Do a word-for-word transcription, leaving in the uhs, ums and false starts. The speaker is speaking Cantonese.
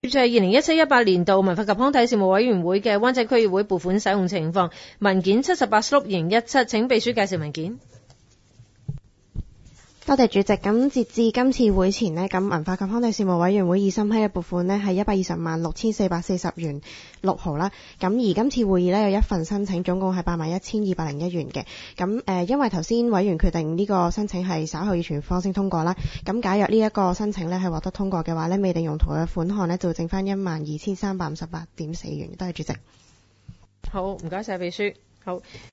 就係二零一七一八年度文化及康體事務委員會嘅灣仔區議會撥款使用情況文件七十八 slot 二零一七，請秘書介紹文件。 多謝主席。咁截至今次會前呢，咁文化及康體事務委員會已審批嘅撥款呢係一百二十萬六千四百四十元六毫啦。咁而今次會議呢，有一份申請，總共係八萬一千二百零一元嘅。咁誒、呃，因為頭先委員決定呢個申請係稍後以全方性通過啦。咁假若呢一個申請呢係獲得通過嘅話呢，未定用途嘅款項呢就會剩翻一萬二千三百五十八點四元。多謝主席。 好，唔該晒秘書。好。